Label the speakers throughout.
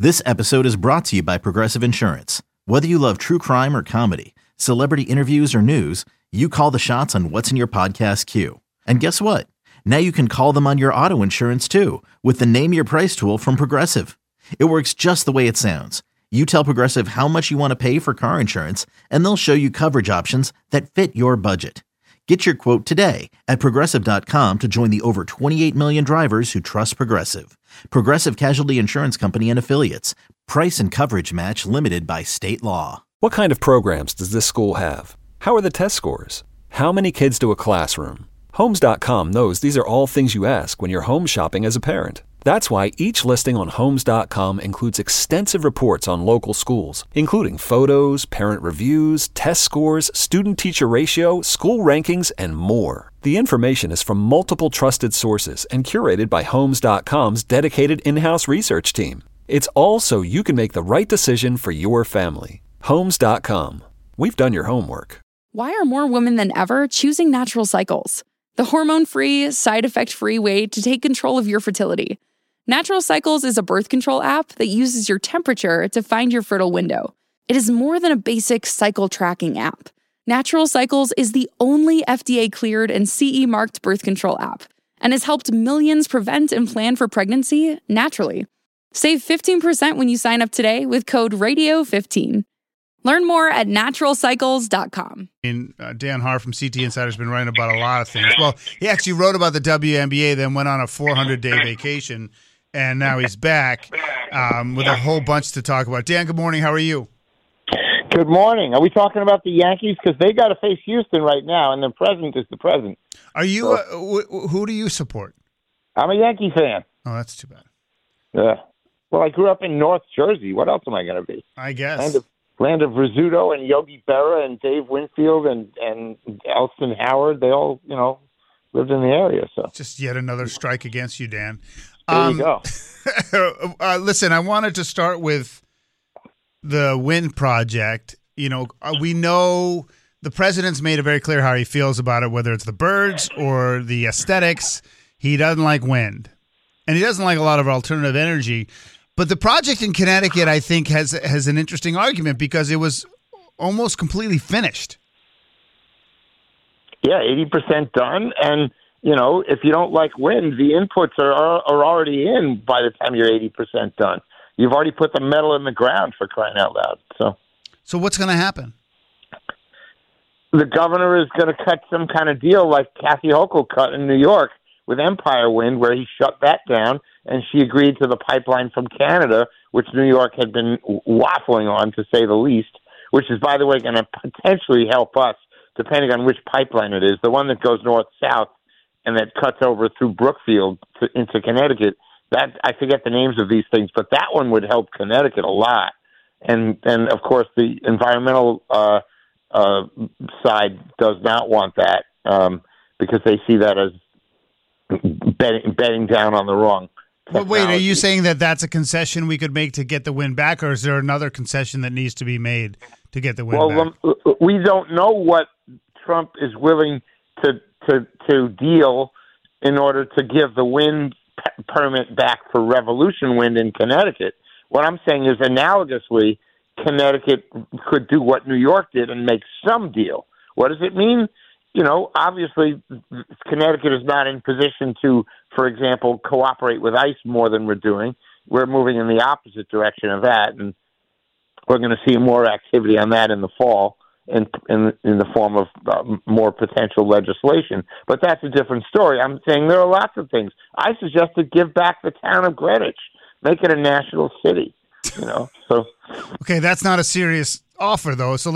Speaker 1: This episode is brought to you by Progressive Insurance. Whether you love true crime or comedy, celebrity interviews or news, you call the shots on what's in your podcast queue. And guess what? Now you can call them on your auto insurance too with the Name Your Price tool from Progressive. It works just the way it sounds. You tell Progressive how much you want to pay for car insurance, and they'll show you coverage options that fit your budget. Get your quote today at Progressive.com to join the over 28 million drivers who trust Progressive. Progressive Casualty Insurance Company and Affiliates. Price and coverage match limited by state law.
Speaker 2: What kind of programs does this school have? How are the test scores? How many kids to a classroom? Homes.com knows these are all things you ask when you're home shopping as a parent. That's why each listing on Homes.com includes extensive reports on local schools, including photos, parent reviews, test scores, student-teacher ratio, school rankings, and more. The information is from multiple trusted sources and curated by Homes.com's dedicated in-house research team. It's all so you can make the right decision for your family. Homes.com. We've done your homework.
Speaker 3: Why are more women than ever choosing Natural Cycles? The hormone-free, side-effect-free way to take control of your fertility. Natural Cycles is a birth control app that uses your temperature to find your fertile window. It is more than a basic cycle tracking app. Natural Cycles is the only FDA-cleared and CE-marked birth control app and has helped millions prevent and plan for pregnancy naturally. Save 15% when you sign up today with code RADIO15. Learn more at naturalcycles.com.
Speaker 4: Dan Haar from CT Insider has been writing about a lot of things. Well, he actually wrote about the WNBA, then went on a 400-day vacation, and now he's back with a whole bunch to talk about. Dan, good morning. How are you?
Speaker 5: Good morning. Are we talking about the Yankees? Because they got to face Houston right now, and the present is the present.
Speaker 4: Are you? Who do you support?
Speaker 5: I'm a Yankee fan.
Speaker 4: Oh, that's too bad.
Speaker 5: Yeah. Well, I grew up in North Jersey. What else am I going to be?
Speaker 4: I guess.
Speaker 5: Land of Rizzuto and Yogi Berra and Dave Winfield and Elston Howard. They all, lived in the area. So
Speaker 4: just yet another strike against you, Dan.
Speaker 5: There you go.
Speaker 4: Listen, I wanted to start with the Wind Project. We know the president's made it very clear how he feels about it, whether it's the birds or the aesthetics. He doesn't like wind, and he doesn't like a lot of alternative energy. But the project in Connecticut, I think, has an interesting argument because it was almost completely finished.
Speaker 5: Yeah, 80% done. And, if you don't like wind, the inputs are already in by the time you're 80% done. You've already put the metal in the ground, for crying out loud.
Speaker 4: So what's going to happen?
Speaker 5: The governor is going to cut some kind of deal like Kathy Hochul cut in New York with Empire Wind, where he shut that down, and she agreed to the pipeline from Canada, which New York had been waffling on, to say the least, which is, by the way, going to potentially help us, depending on which pipeline it is. The one that goes north-south and that cuts over through Brookfield into Connecticut, that I forget the names of these things, but that one would help Connecticut a lot. And of course, the environmental side does not want that because they see that as betting down on the wrong technology.
Speaker 4: But wait, are you saying that that's a concession we could make to get the wind back, or is there another concession that needs to be made to get the wind back?
Speaker 5: We don't know what Trump is willing to deal in order to give the wind permit back for Revolution Wind in Connecticut. What I'm saying is, analogously, Connecticut could do what New York did and make some deal. What does it mean? Obviously, Connecticut is not in position to, for example, cooperate with ICE more than we're doing. We're moving in the opposite direction of that, and we're going to see more activity on that in the fall in the form of more potential legislation. But that's a different story. I'm saying there are lots of things. I suggested give back the town of Greenwich, make it a national city. So
Speaker 4: okay, that's not a serious offer, though. So,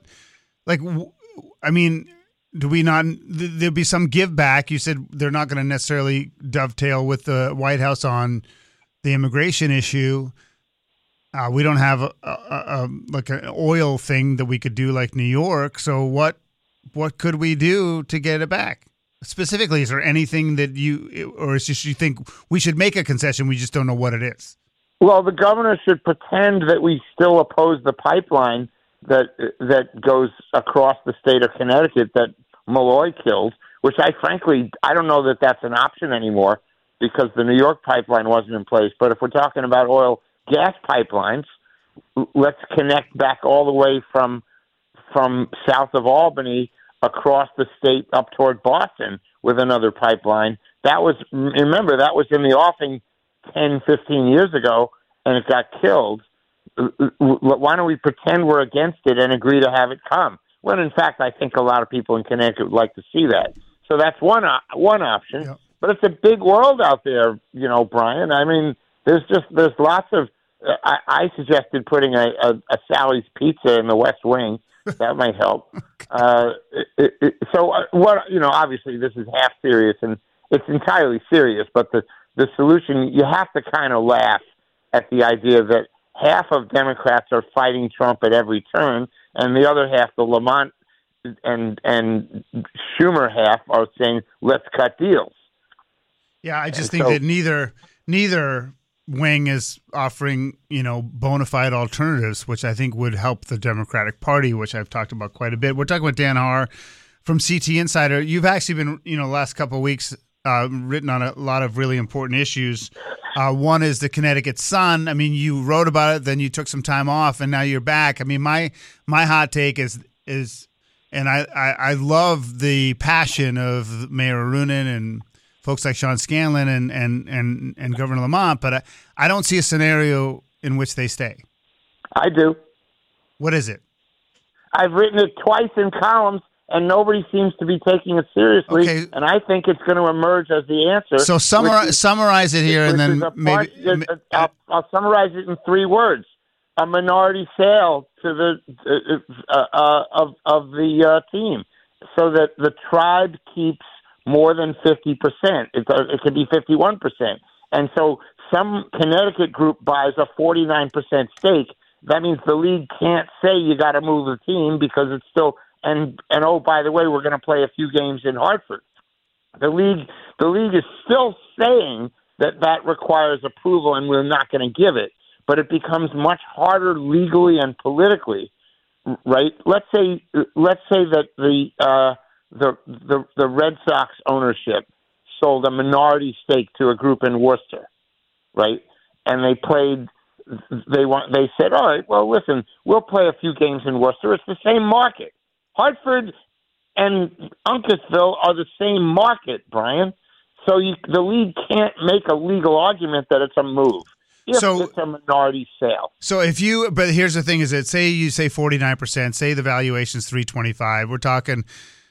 Speaker 4: do we not? There'll be some give back. You said they're not going to necessarily dovetail with the White House on the immigration issue. We don't have like an oil thing that we could do like New York. So what could we do to get it back? Specifically, is there anything that or is just you think we should make a concession? We just don't know what it is.
Speaker 5: Well, the governor should pretend that we still oppose the pipeline that goes across the state of Connecticut that Malloy killed, which I don't know that that's an option anymore because the New York pipeline wasn't in place. But if we're talking about oil gas pipelines. Let's connect back all the way from south of Albany across the state up toward Boston with another pipeline. That was in the offing 10, 15 years ago, and it got killed. Why don't we pretend we're against it and agree to have it come? When, in fact, I think a lot of people in Connecticut would like to see that. So that's one option. Yep. But it's a big world out there, Brian. I mean, there's lots of. I suggested putting a Sally's Pizza in the West Wing. That might help. Obviously, this is half serious, and it's entirely serious. But the solution, you have to kind of laugh at the idea that half of Democrats are fighting Trump at every turn, and the other half, the Lamont and Schumer half, are saying, let's cut deals.
Speaker 4: Yeah, I just think that neither wing is offering, bona fide alternatives, which I think would help the Democratic Party, which I've talked about quite a bit. We're talking with Dan Haar from CT Insider. You've actually been, last couple of weeks, written on a lot of really important issues. One is the Connecticut Sun. I mean, you wrote about it, then you took some time off, and now you're back. I mean, my hot take is, and I love the passion of Mayor Arunin and folks like Sean Scanlon and Governor Lamont, but I don't see a scenario in which they stay.
Speaker 5: I do.
Speaker 4: What is it?
Speaker 5: I've written it twice in columns, and nobody seems to be taking it seriously. Okay. And I think it's going to emerge as the answer.
Speaker 4: So summarize it here, and then
Speaker 5: I'll summarize it in 3 words: a minority sale to the of the team, so that the tribe keeps more than 50%. It could be 51%. And so some Connecticut group buys a 49% stake. That means the league can't say you got to move the team because it's still and oh, by the way, we're going to play a few games in Hartford. The league is still saying that requires approval, and we're not going to give it. But it becomes much harder legally and politically, right? Let's say that the Red Sox ownership sold a minority stake to a group in Worcester, right? And they said, all right, well, listen, we'll play a few games in Worcester. It's the same market. Hartford and Uncasville are the same market, Brian. So the league can't make a legal argument that it's a move if it's a minority sale.
Speaker 4: So but here's the thing: is that say you say 49%, say the valuation is $325. We're talking,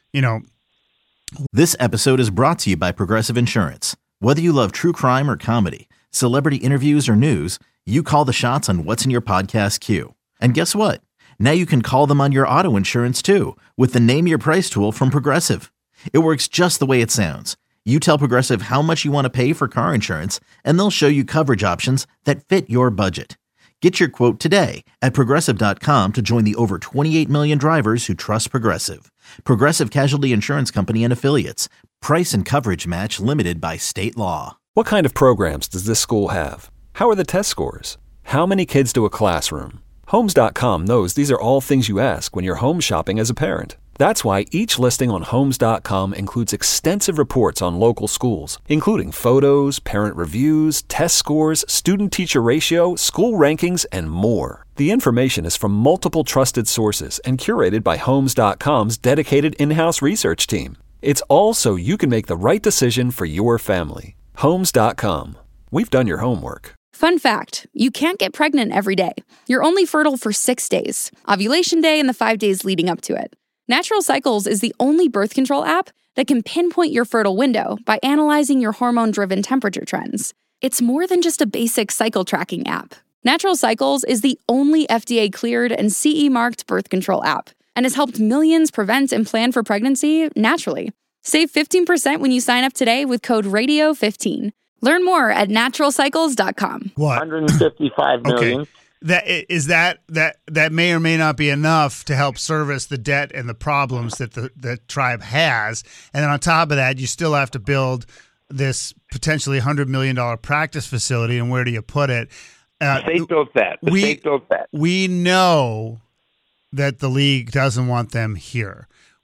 Speaker 1: This episode is brought to you by Progressive Insurance. Whether you love true crime or comedy, celebrity interviews or news, you call the shots on what's in your podcast queue. And guess what? Now you can call them on your auto insurance too with the Name Your Price tool from Progressive. It works just the way it sounds. You tell Progressive how much you want to pay for car insurance, and they'll show you coverage options that fit your budget. Get your quote today at Progressive.com to join the over 28 million drivers who trust Progressive. Progressive Casualty Insurance Company and Affiliates. Price and coverage match limited by state law.
Speaker 2: What kind of programs does this school have? How are the test scores? How many kids do a classroom? Homes.com knows these are all things you ask when you're home shopping as a parent. That's why each listing on Homes.com includes extensive reports on local schools, including photos, parent reviews, test scores, student-teacher ratio, school rankings, and more. The information is from multiple trusted sources and curated by Homes.com's dedicated in-house research team. It's all so you can make the right decision for your family. Homes.com. We've done your homework.
Speaker 3: Fun fact, you can't get pregnant every day. You're only fertile for 6 days, ovulation day and the 5 days leading up to it. Natural Cycles is the only birth control app that can pinpoint your fertile window by analyzing your hormone-driven temperature trends. It's more than just a basic cycle tracking app. Natural Cycles is the only FDA-cleared and CE-marked birth control app and has helped millions prevent and plan for pregnancy naturally. Save 15% when you sign up today with code RADIO15. Learn more at naturalcycles.com.
Speaker 4: What?
Speaker 5: 155 million.
Speaker 4: Okay. That may or may not be enough to help service the debt and the problems that the tribe has. And then on top of that, you still have to build this potentially $100 million practice facility. And where do you put it?
Speaker 5: The state built that. State built that.
Speaker 4: We know that the league doesn't want them here.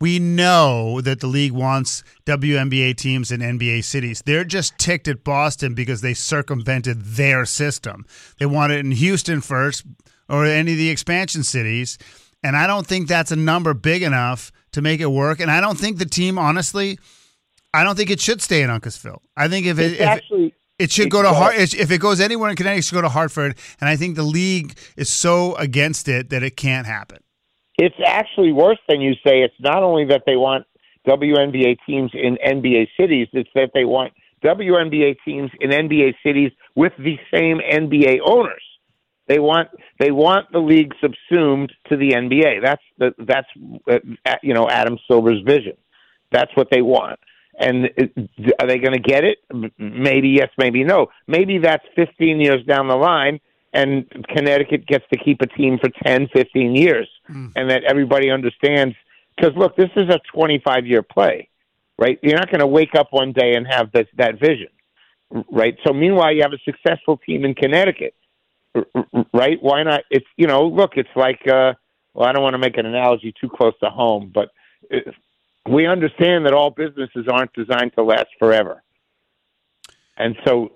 Speaker 4: We know that the league wants WNBA teams in NBA cities. They're just ticked at Boston because they circumvented their system. They want it in Houston first or any of the expansion cities, and I don't think that's a number big enough to make it work. And I don't think the team, honestly, I don't think it should stay in Uncasville. I think if it should go to if it goes anywhere in Connecticut, it should go to Hartford. And I think the league is so against it that it can't happen.
Speaker 5: It's actually worse than you say. It's not only that they want WNBA teams in NBA cities, it's that they want WNBA teams in NBA cities with the same NBA owners. They want the league subsumed to the NBA. That's Adam Silver's vision. That's what they want. And are they going to get it? Maybe yes, maybe no. Maybe that's 15 years down the line, and Connecticut gets to keep a team for 10, 15 years, and that everybody understands. Because, look, this is a 25-year play, right? You're not going to wake up one day and have that vision, right? So, meanwhile, you have a successful team in Connecticut, right? Why not? It's, look, it's like, I don't want to make an analogy too close to home, but we understand that all businesses aren't designed to last forever. And so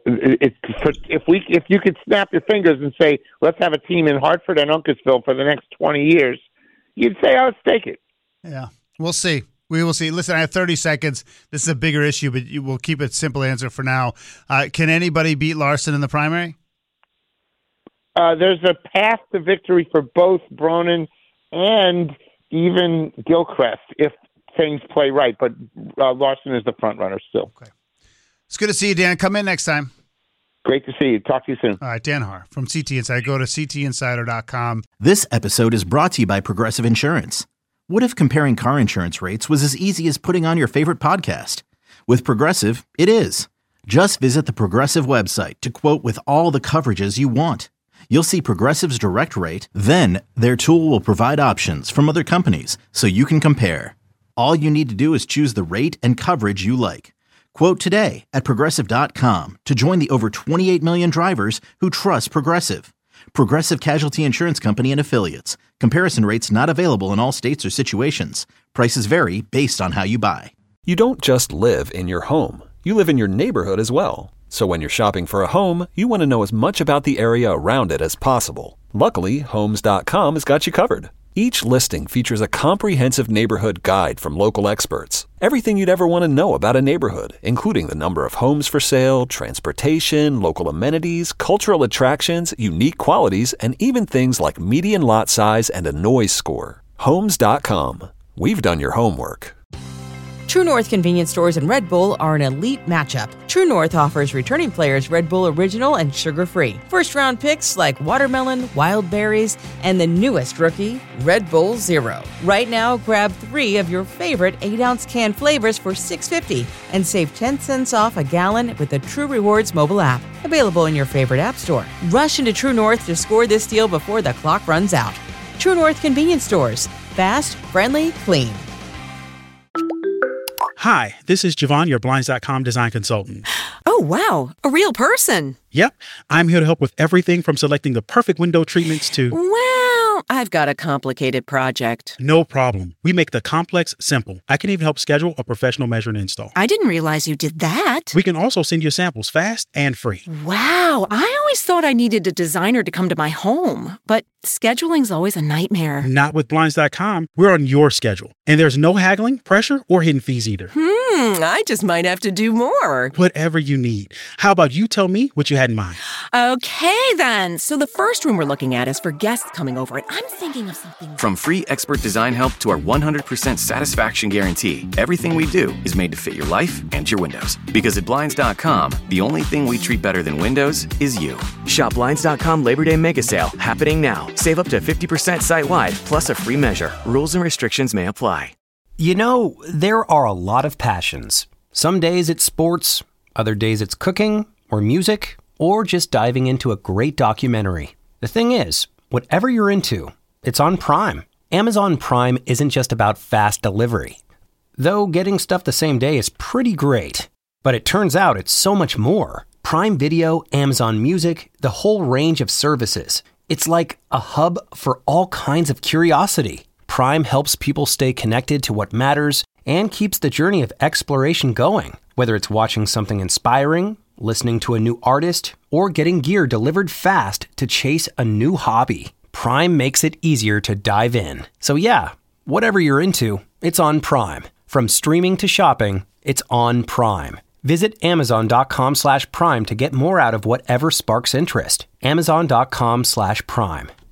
Speaker 5: if you could snap your fingers and say, let's have a team in Hartford and Uncasville for the next 20 years, you'd say, let's take it.
Speaker 4: Yeah, we'll see. We will see. Listen, I have 30 seconds. This is a bigger issue, but we'll keep it simple answer for now. Can anybody beat Larson in the primary?
Speaker 5: There's a path to victory for both Bronin and even Gilchrist if things play right, but Larson is the front runner still.
Speaker 4: Okay. It's good to see you, Dan. Come in next time.
Speaker 5: Great to see you. Talk to you soon.
Speaker 4: All right, Dan Haar from CT Insider. Go to ctinsider.com.
Speaker 1: This episode is brought to you by Progressive Insurance. What if comparing car insurance rates was as easy as putting on your favorite podcast? With Progressive, it is. Just visit the Progressive website to quote with all the coverages you want. You'll see Progressive's direct rate, then their tool will provide options from other companies so you can compare. All you need to do is choose the rate and coverage you like. Quote today at Progressive.com to join the over 28 million drivers who trust Progressive. Progressive Casualty Insurance Company and Affiliates. Comparison rates not available in all states or situations. Prices vary based on how you buy.
Speaker 2: You don't just live in your home. You live in your neighborhood as well. So when you're shopping for a home, you want to know as much about the area around it as possible. Luckily, Homes.com has got you covered. Each listing features a comprehensive neighborhood guide from local experts. Everything you'd ever want to know about a neighborhood, including the number of homes for sale, transportation, local amenities, cultural attractions, unique qualities, and even things like median lot size and a noise score. Homes.com. We've done your homework.
Speaker 6: True North convenience stores and Red Bull are an elite matchup. True North offers returning players Red Bull Original and sugar-free. First-round picks like watermelon, wild berries, and the newest rookie, Red Bull Zero. Right now, grab 3 of your favorite 8-ounce can flavors for $6.50 and save 10 cents off a gallon with the True Rewards mobile app. Available in your favorite app store. Rush into True North to score this deal before the clock runs out. True North convenience stores. Fast, friendly, clean.
Speaker 7: Hi, this is Javon, your Blinds.com design consultant.
Speaker 8: Oh, wow. A real person.
Speaker 7: Yep. I'm here to help with everything from selecting the perfect window treatments to...
Speaker 8: Well, I've got a complicated project.
Speaker 7: No problem. We make the complex simple. I can even help schedule a professional measure and install.
Speaker 8: I didn't realize you did that.
Speaker 7: We can also send you samples fast and free.
Speaker 8: Wow. I always thought I needed a designer to come to my home, but scheduling's always a nightmare.
Speaker 7: Not with Blinds.com. We're on your schedule. And there's no haggling, pressure, or hidden fees either.
Speaker 8: I just might have to do more.
Speaker 7: Whatever you need. How about you tell me what you had in mind?
Speaker 8: Okay, then. So the first room we're looking at is for guests coming over, and I'm thinking of something...
Speaker 9: From free expert design help to our 100% satisfaction guarantee, everything we do is made to fit your life and your windows. Because at Blinds.com, the only thing we treat better than windows is you.
Speaker 10: Shop Blinds.com Labor Day Mega Sale, happening now. Save up to 50% site-wide, plus a free measure. Rules and restrictions may apply.
Speaker 11: You know, there are a lot of passions. Some days it's sports, other days it's cooking, or music, or just diving into a great documentary. The thing is, whatever you're into, it's on Prime. Amazon Prime isn't just about fast delivery. Though getting stuff the same day is pretty great. But it turns out it's so much more. Prime Video, Amazon Music, the whole range of services. It's like a hub for all kinds of curiosity. Prime helps people stay connected to what matters and keeps the journey of exploration going. Whether it's watching something inspiring, listening to a new artist, or getting gear delivered fast to chase a new hobby, Prime makes it easier to dive in. So yeah, whatever you're into, it's on Prime. From streaming to shopping, it's on Prime. Visit Amazon.com/Prime to get more out of whatever sparks interest. Amazon.com/Prime.